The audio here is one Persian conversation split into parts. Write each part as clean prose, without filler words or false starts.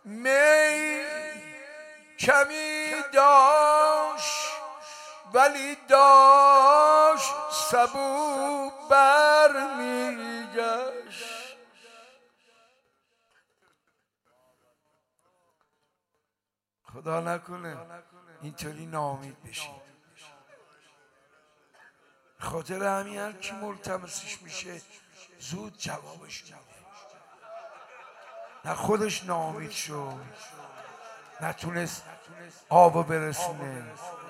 می کمی داشت ولی داشت سبو برمیگشت. خدا نکنه اینطوری ناامید بشید. خاطر همین هر کی ملتمسش میشه زود جوابش میده. نه خودش ناامید شد، نتونست آبو برسونه.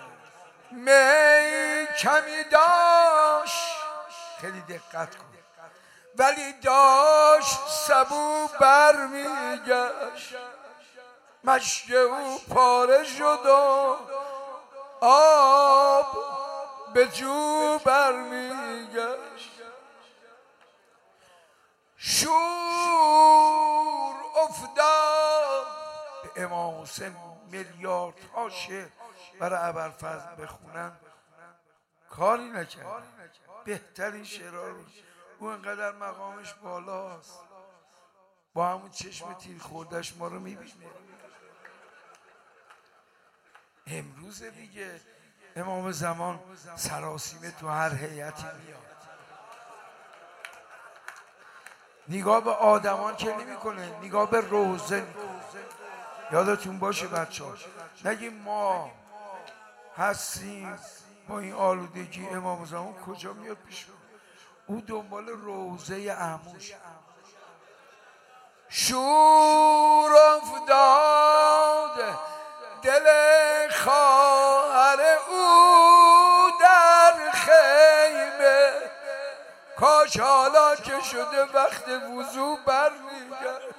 می کمی داشت، خیلی دقت کن، ولی داشت سبو برمیگشت. مشک او پاره شد و آب به جو برمیگشت. شور افتاد به امام حسین میلیاردها شعر برای ابوالفضل بخونن، کاری نکرد. بهترین شعرها رو او انقدر مقامش بالاست، با همون چشم تیر خوردش ما رو میبینه. امروز دیگه امام زمان سراسیمه تو هر هیئتی میاد، نگاه به آدمان که نمی کنه، نگاه به روزه میکنه. یادتون باشه بچه ها، نگیم ما هستیم با این آلودگی امام زمان کجا میاد پیش او؟ دنبال روزه عموش. شور افتاد دل خواهر او در خیمه، کاش حالا که شده وقت وضو برمیگرد.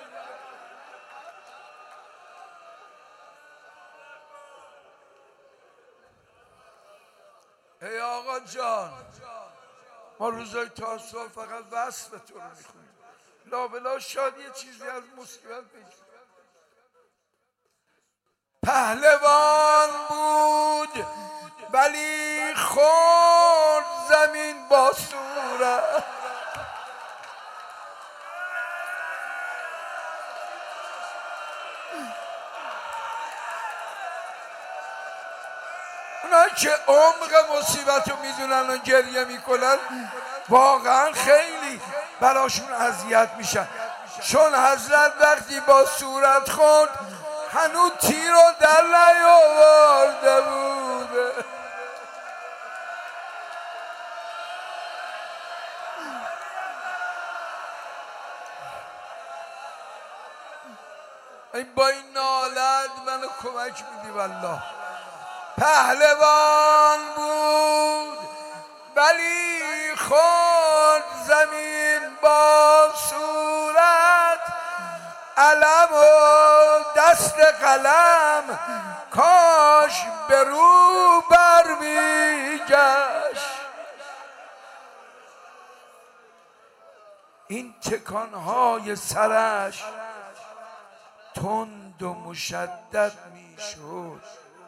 ای آقا جان، ما روزای تاسوعا فقط وصف تو رو میخونیم، لابلا شاید یه چیزی از مصیبت بگیم. پهلوان بود ولی خورد زمین با صورت، اونا که عمق مصیبت رو میدونن و گریه میکنن واقعا خیلی براشون اذیت میشن، چون حضرت وقتی با صورت خورد هنوز تیر رو در نیاورده بوده. این با این نالت منو کمک میدی والله. پهلوان بود ولی خورد زمین با صورت، علم و دست قلم کاش به رو برمیگشت. این تکانهای سرش تند و مشدد میشد،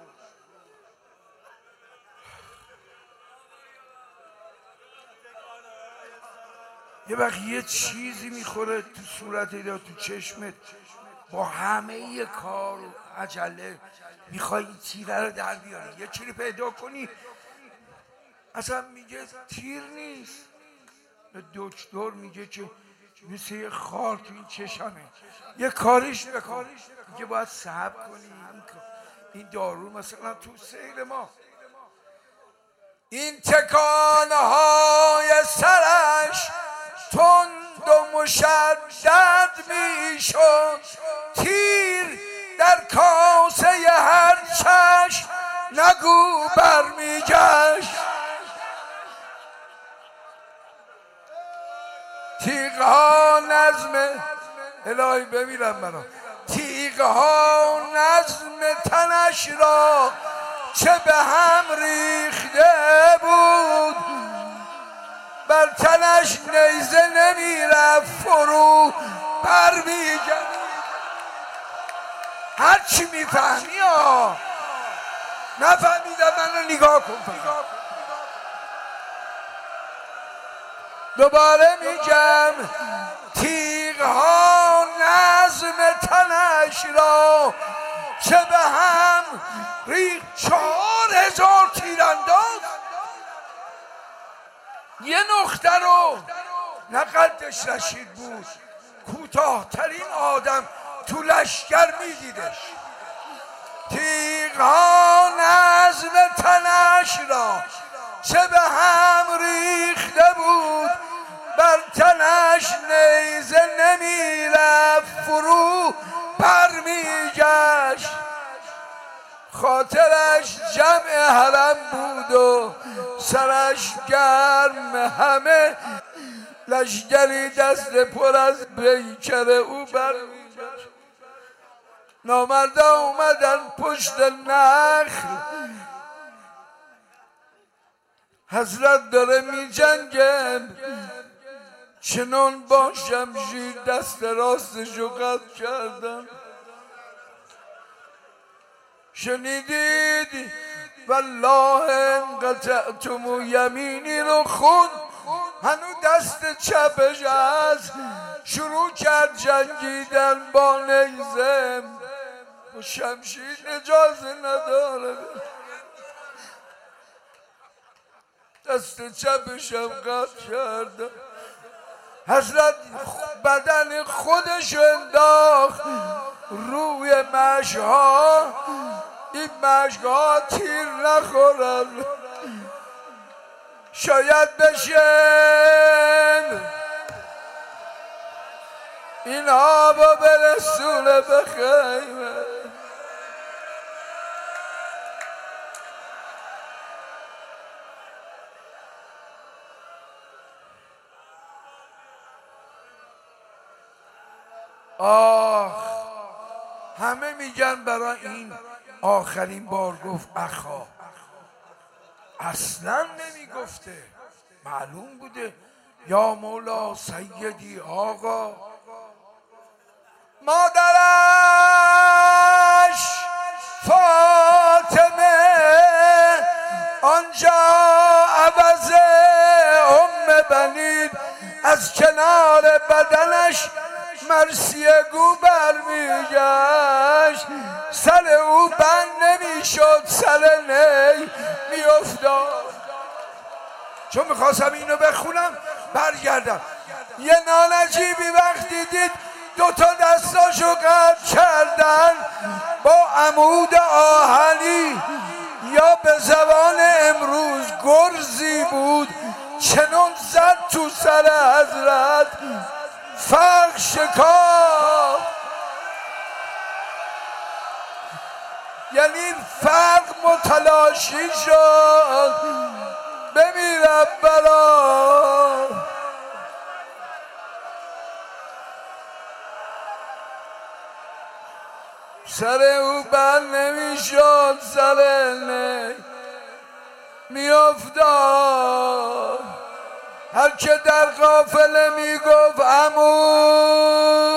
یه وقت یه چیزی میخوره تو صورت یا تو چشمت، با همه کار و عجله میخوای این تیره رو در بیاری، یه چیزی پیدا کنی اصلا میگه تیر نیست، دکتر میگه که مثل یه خار تو این چشمه، یه کاریش بکن، میگه باید صبر کنی، این دارو مثلا تو سیر ما. این تکانهای سرش تند و مشدد میشد، تیر در کاسه هر چشم نگو برمیگشت. تیغها نظم الهی بمیرم منو، تیغها نظم تنش را چه به هم ریخته بود، بر تنش نیزه نمیرفت فرو برمیگشت. هرچی میفهمی ها، نفهمیدم منو نگاه کن فقط. دوباره میگم تیغها نظم تنش را چه به هم ریخت 4000 تیرانداز. یه نقطه رو نه قدش رشید بود، کوتاهترین آدم تو لشکر میدیدش. تیغها نظم تنش را چه به هم ریخته بود، بر تنش نیزه نمیرفت فرو برمیگشت. خاطرش جمع حرم بود و سرش گرم همه، لشکری دست پر از پیکر او برمیگشت. نامردا اومدن پشت نخل، حضرت داره می جنگه، چنان با شمشیر دست راستشو قطع کردن. شنیدید والله ان قطعتم یمینی رو خون، هنو دست چپش از شروع کرد جنگیدن با نیزه و شمشیر اجازه نداره. دست چپش هم قطع کرد. حضرت بدن خودش انداخت روی مشها، این مشها تیر نخورن، شاید بشه این آبا برسونه به خیمه. همه میگن برای این آخرین بار گفت اخا، اصلا نمیگفته، معلوم بوده. یا مولا سیدی آقا، مادرش فاطمه آنجا عوض بنید از کنار بدنش مرسیه گو برمیگشت. سر او بند نمیشد، سر نی میافتاد. چون میخواستم اینو بخونم برگردم. یه نانجیبی وقتی دید دوتا دستاشو قطع کردن با عمود آهنی، یا به زبان امروز گرزی بود، چنون زد تو سر حضرت، فرق شکاف. یعنی فرق متلاشی شد، بمیرم برا. سر او بند نمیشد، سر نی میافتاد. هر که در قافله میگفت عمو